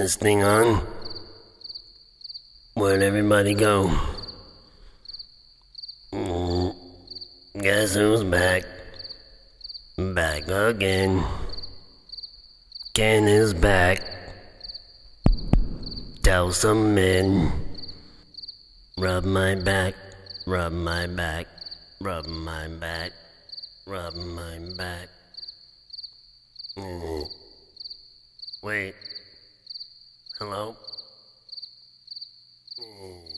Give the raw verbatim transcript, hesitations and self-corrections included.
this thing on? Where'd everybody go? Mm, guess who's back? Back again. Ken is back. Tell some men. Rub my back, rub my back, rub my back, rub my back. Mm. Wait. Hello? Mm.